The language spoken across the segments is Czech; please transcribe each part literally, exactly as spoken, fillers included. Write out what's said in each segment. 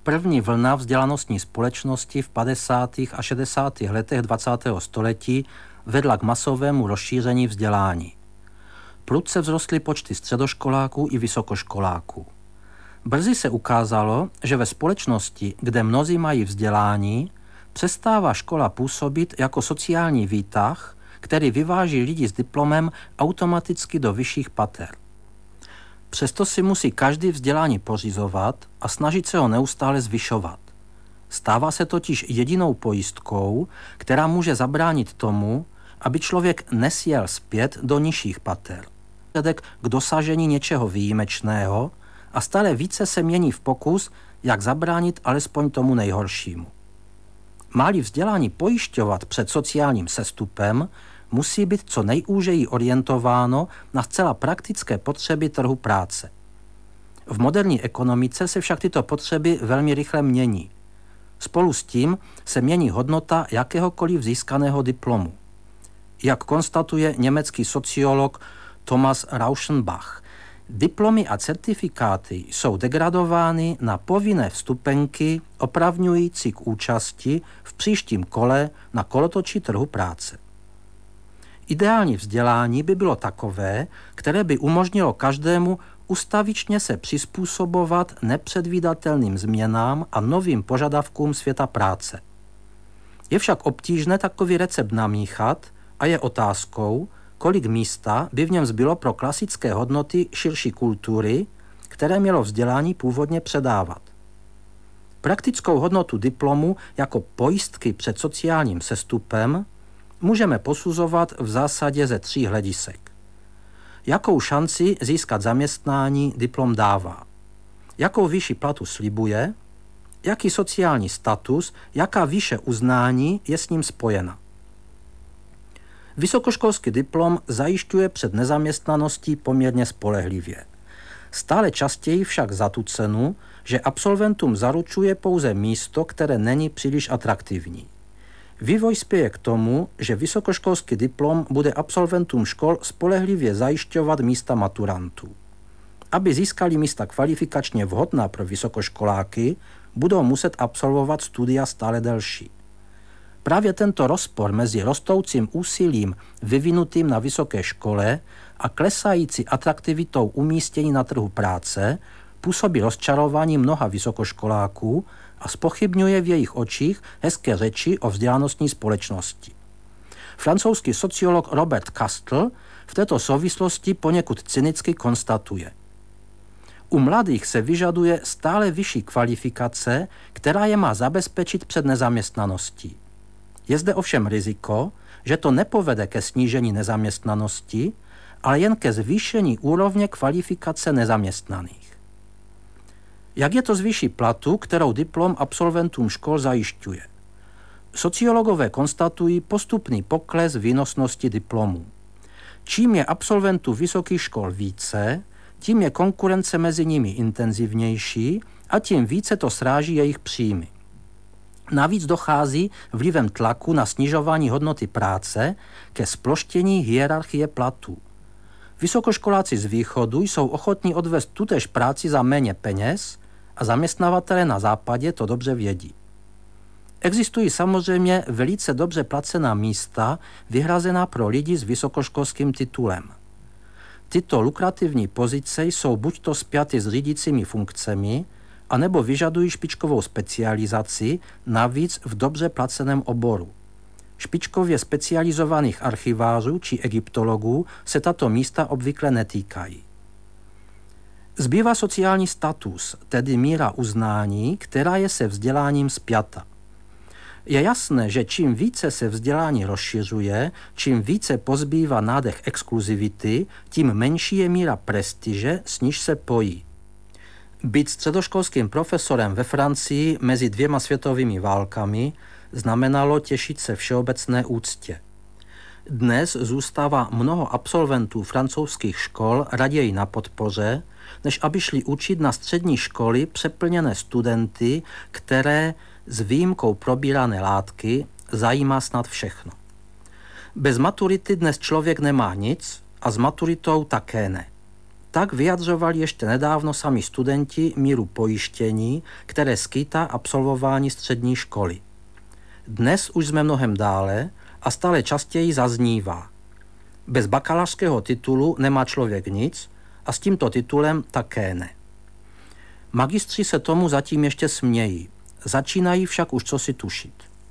První vlna vzdělanostní společnosti v padesátých a šedesátých letech dvacátého století vedla k masovému rozšíření vzdělání. Prudce vzrostly počty středoškoláků i vysokoškoláků. Brzy se ukázalo, že ve společnosti, kde mnozí mají vzdělání, přestává škola působit jako sociální výtah, který vyváží lidi s diplomem automaticky do vyšších pater. Přesto si musí každý vzdělání pořizovat a snažit se ho neustále zvyšovat. Stává se totiž jedinou pojistkou, která může zabránit tomu, aby člověk nesjel zpět do nižších pater. K dosažení něčeho výjimečného a stále více se mění v pokus, jak zabránit alespoň tomu nejhoršímu. Má-li vzdělání pojišťovat před sociálním sestupem, musí být co nejúžeji orientováno na zcela praktické potřeby trhu práce. V moderní ekonomice se však tyto potřeby velmi rychle mění. Spolu s tím se mění hodnota jakéhokoliv získaného diplomu. Jak konstatuje německý sociolog Thomas Rauschenbach, diplomy a certifikáty jsou degradovány na povinné vstupenky opravňující k účasti v příštím kole na kolotoči trhu práce. Ideální vzdělání by bylo takové, které by umožnilo každému ustavičně se přizpůsobovat nepředvídatelným změnám a novým požadavkům světa práce. Je však obtížné takový recept namíchat a je otázkou, kolik místa by v něm zbylo pro klasické hodnoty širší kultury, které mělo vzdělání původně předávat. Praktickou hodnotu diplomu jako pojistky před sociálním sestupem můžeme posuzovat v zásadě ze tří hledisek. Jakou šanci získat zaměstnání diplom dává? Jakou výši platu slibuje? Jaký sociální status, jaká výše uznání je s ním spojena? Vysokoškolský diplom zajišťuje před nezaměstnaností poměrně spolehlivě. Stále častěji však za tu cenu, že absolventům zaručuje pouze místo, které není příliš atraktivní. Vývoj spěje k tomu, že vysokoškolský diplom bude absolventům škol spolehlivě zajišťovat místa maturantů. Aby získali místa kvalifikačně vhodná pro vysokoškoláky, budou muset absolvovat studia stále delší. Právě tento rozpor mezi rostoucím úsilím vyvinutým na vysoké škole a klesající atraktivitou umístění na trhu práce působí rozčarování mnoha vysokoškoláků a zpochybňuje v jejich očích hezké řeči o vzdělanostní společnosti. Francouzský sociolog Robert Castle v této souvislosti poněkud cynicky konstatuje: u mladých se vyžaduje stále vyšší kvalifikace, která je má zabezpečit před nezaměstnaností. Je zde ovšem riziko, že to nepovede ke snížení nezaměstnanosti, ale jen ke zvýšení úrovně kvalifikace nezaměstnaných. Jak je to s výší platu, kterou diplom absolventům škol zajišťuje? Sociologové konstatují postupný pokles výnosnosti diplomů. Čím je absolventů vysokých škol více, tím je konkurence mezi nimi intenzivnější a tím více to sráží jejich příjmy. Navíc dochází vlivem tlaku na snižování hodnoty práce ke sploštění hierarchie platů. Vysokoškoláci z východu jsou ochotní odvést tutéž práci za méně peněz a zaměstnavatelé na západě to dobře vědí. Existují samozřejmě velice dobře placená místa vyhrazená pro lidi s vysokoškolským titulem. Tyto lukrativní pozice jsou buďto spjaty s řídícími funkcemi, anebo vyžadují špičkovou specializaci, navíc v dobře placeném oboru. Špičkově specializovaných archivářů či egyptologů se tato místa obvykle netýkají. Zbývá sociální status, tedy míra uznání, která je se vzděláním spjata. Je jasné, že čím více se vzdělání rozšiřuje, čím více pozbývá nádech exkluzivity, tím menší je míra prestiže, s níž se pojí. Být středoškolským profesorem ve Francii mezi dvěma světovými válkami znamenalo těšit se všeobecné úctě. Dnes zůstává mnoho absolventů francouzských škol raději na podpoře, než aby šli učit na střední školy přeplněné studenty, které s výjimkou probírané látky zajímá snad všechno. Bez maturity dnes člověk nemá nic a s maturitou také ne. Tak vyjadřovali ještě nedávno sami studenti míru pojištění, které skýtá absolvování střední školy. Dnes už jsme mnohem dále a stále častěji zaznívá. Bez bakalářského titulu nemá člověk nic a s tímto titulem také ne. Magistři se tomu zatím ještě smějí, začínají však už cosi tušit.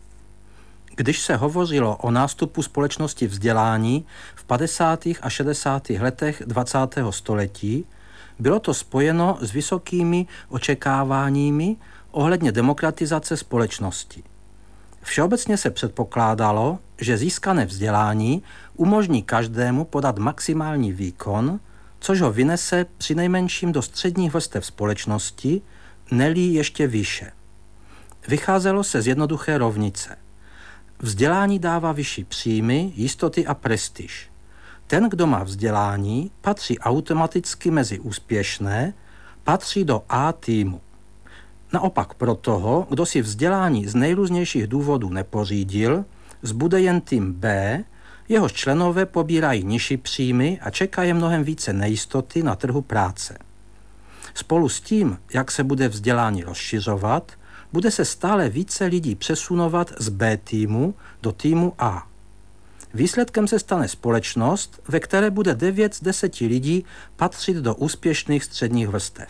Když se hovořilo o nástupu společnosti vzdělání v padesátých a šedesátých letech dvacátého století, bylo to spojeno s vysokými očekáváními ohledně demokratizace společnosti. Všeobecně se předpokládalo, že získané vzdělání umožní každému podat maximální výkon, což ho vynese přinejmenším do středních vrstev společnosti, ne-li ještě výše. Vycházelo se z jednoduché rovnice. Vzdělání dává vyšší příjmy, jistoty a prestiž. Ten, kdo má vzdělání, patří automaticky mezi úspěšné, patří do A týmu. Naopak pro toho, kdo si vzdělání z nejrůznějších důvodů nepořídil, zbude jen tým B, jehož členové pobírají nižší příjmy a čekají mnohem více nejistoty na trhu práce. Spolu s tím, jak se bude vzdělání rozšiřovat, bude se stále více lidí přesunovat z B týmu do týmu A. Výsledkem se stane společnost, ve které bude devět z deseti lidí patřit do úspěšných středních vrstev.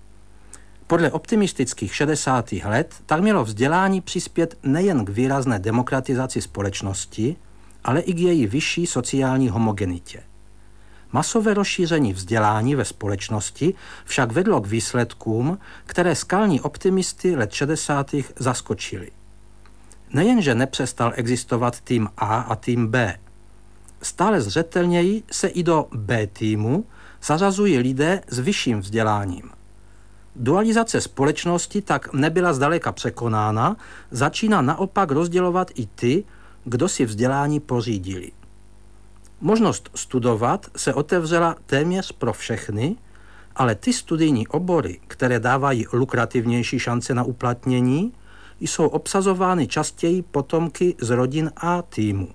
Podle optimistických šedesátých let tak mělo vzdělání přispět nejen k výrazné demokratizaci společnosti, ale i k její vyšší sociální homogenitě. Masové rozšíření vzdělání ve společnosti však vedlo k výsledkům, které skalní optimisty let šedesátých zaskočily. Nejenže nepřestal existovat tým A a tým B. Stále zřetelněji se i do B týmu zařazují lidé s vyšším vzděláním. Dualizace společnosti tak nebyla zdaleka překonána, začíná naopak rozdělovat i ty, kdo si vzdělání pořídili. Možnost studovat se otevřela téměř pro všechny, ale ty studijní obory, které dávají lukrativnější šance na uplatnění, jsou obsazovány častěji potomky z rodin A týmu.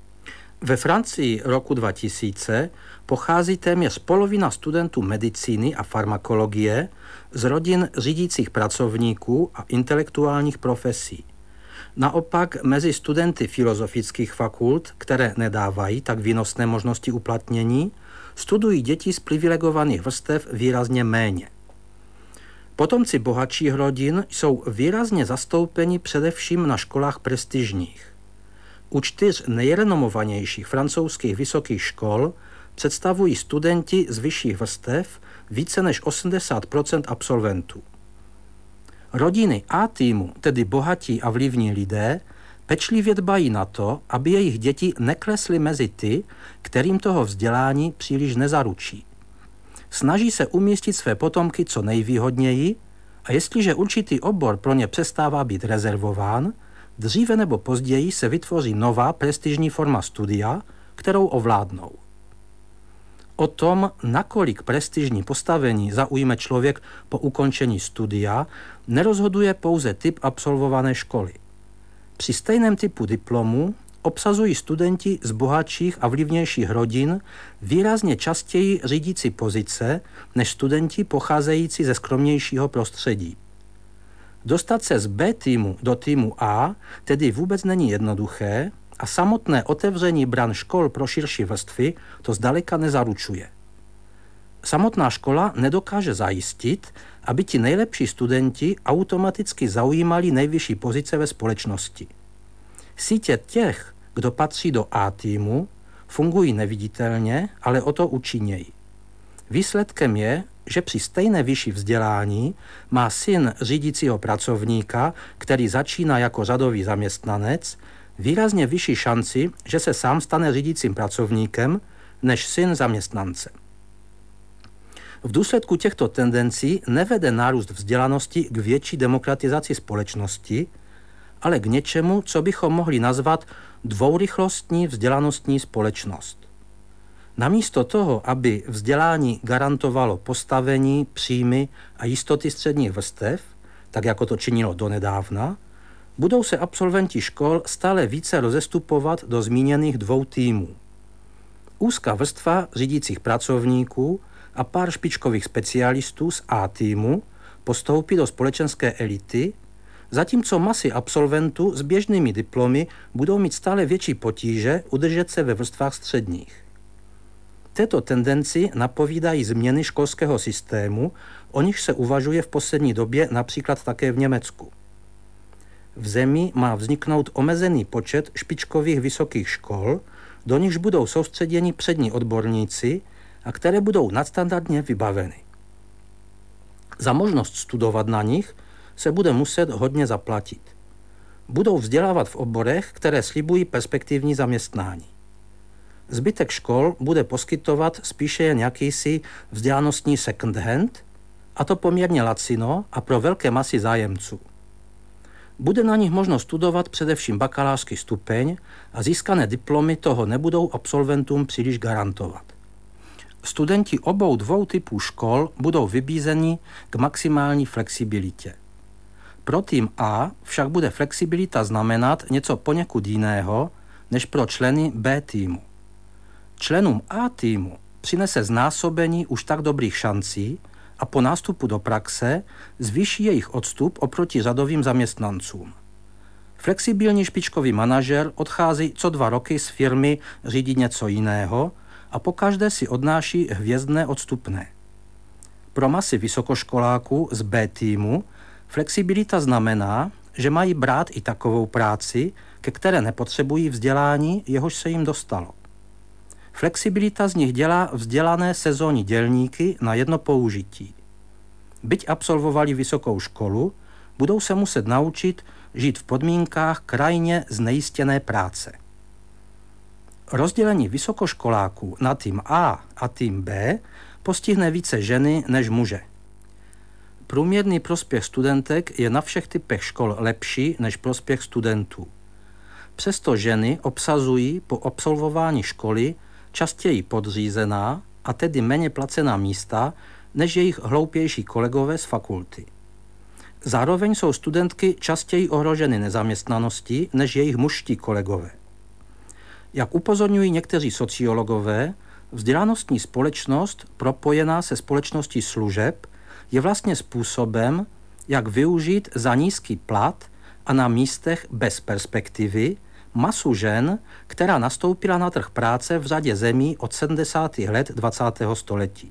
Ve Francii roku dva tisíce pochází téměř polovina studentů medicíny a farmakologie z rodin řídících pracovníků a intelektuálních profesí. Naopak mezi studenty filozofických fakult, které nedávají tak výnosné možnosti uplatnění, studují děti z privilegovaných vrstev výrazně méně. Potomci bohatších rodin jsou výrazně zastoupeni především na školách prestižních. U čtyř nejrenomovanějších francouzských vysokých škol představují studenti z vyšších vrstev více než osmdesát procent absolventů. Rodiny A týmu, tedy bohatí a vlivní lidé, pečlivě dbají na to, aby jejich děti neklesly mezi ty, kterým toho vzdělání příliš nezaručí. Snaží se umístit své potomky co nejvýhodněji a jestliže určitý obor pro ně přestává být rezervován, dříve nebo později se vytvoří nová prestižní forma studia, kterou ovládnou. O tom, nakolik prestižní postavení zaujme člověk po ukončení studia, nerozhoduje pouze typ absolvované školy. Při stejném typu diplomu obsazují studenti z bohatších a vlivnějších rodin výrazně častěji řídící pozice než studenti pocházející ze skromnějšího prostředí. Dostat se z B týmu do týmu A tedy vůbec není jednoduché a samotné otevření bran škol pro širší vrstvy to zdaleka nezaručuje. Samotná škola nedokáže zajistit, aby ti nejlepší studenti automaticky zaujímali nejvyšší pozice ve společnosti. Sítě těch, kdo patří do A týmu, fungují neviditelně, ale o to účinněji. Výsledkem je, že při stejné vyšší vzdělání má syn řídícího pracovníka, který začíná jako řadový zaměstnanec, výrazně vyšší šanci, že se sám stane řídícím pracovníkem, než syn zaměstnance. V důsledku těchto tendencí nevede nárůst vzdělanosti k větší demokratizaci společnosti, ale k něčemu, co bychom mohli nazvat dvourychlostní vzdělanostní společnost. Namísto toho, aby vzdělání garantovalo postavení, příjmy a jistoty středních vrstev, tak jako to činilo donedávna, budou se absolventi škol stále více rozestupovat do zmíněných dvou týmů. Úzká vrstva řídících pracovníků a pár špičkových specialistů z A týmu postoupí do společenské elity, zatímco masy absolventů s běžnými diplomy budou mít stále větší potíže udržet se ve vrstvách středních. Této tendenci napovídají změny školského systému, o nichž se uvažuje v poslední době například také v Německu. V zemi má vzniknout omezený počet špičkových vysokých škol, do nichž budou soustředěni přední odborníci a které budou nadstandardně vybaveny. Za možnost studovat na nich se bude muset hodně zaplatit. Budou vzdělávat v oborech, které slibují perspektivní zaměstnání. Zbytek škol bude poskytovat spíše jen jakýsi vzdělanostní second hand, a to poměrně lacino a pro velké masy zájemců. Bude na nich možno studovat především bakalářský stupeň a získané diplomy toho nebudou absolventům příliš garantovat. Studenti obou dvou typů škol budou vybízeni k maximální flexibilitě. Pro tým A však bude flexibilita znamenat něco poněkud jiného než pro členy B týmu. Členům A týmu přinese znásobení už tak dobrých šancí a po nástupu do praxe zvýší jejich odstup oproti řadovým zaměstnancům. Flexibilní špičkový manažer odchází co dva roky z firmy řídit něco jiného a pokaždé si odnáší hvězdné odstupné. Pro masy vysokoškoláků z B týmu flexibilita znamená, že mají brát i takovou práci, ke které nepotřebují vzdělání, jehož se jim dostalo. Flexibilita z nich dělá vzdělané sezónní dělníky na jedno použití. Byť absolvovali vysokou školu, budou se muset naučit žít v podmínkách krajně znejistěné práce. Rozdělení vysokoškoláků na tým A a tým B postihne více ženy než muže. Průměrný prospěch studentek je na všech typech škol lepší než prospěch studentů. Přesto ženy obsazují po absolvování školy častěji podřízená a tedy méně placená místa než jejich hloupější kolegové z fakulty. Zároveň jsou studentky častěji ohroženy nezaměstnaností než jejich mužští kolegové. Jak upozorňují někteří sociologové, vzdělanostní společnost propojená se společností služeb je vlastně způsobem, jak využít za nízký plat a na místech bez perspektivy masu žen, která nastoupila na trh práce v řadě zemí od sedmdesátých let dvacátého století.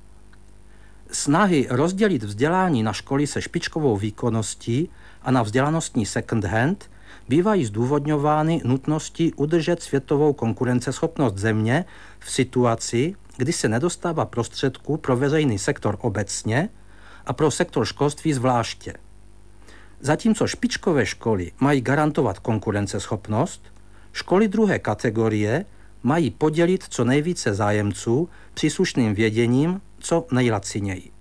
Snahy rozdělit vzdělání na školy se špičkovou výkonností a na vzdělanostní second hand bývají zdůvodňovány nutností udržet světovou konkurenceschopnost země v situaci, kdy se nedostává prostředků pro veřejný sektor obecně a pro sektor školství zvláště. Zatímco špičkové školy mají garantovat konkurenceschopnost, školy druhé kategorie mají podělit co nejvíce zájemců příslušným věděním co nejlaciněji.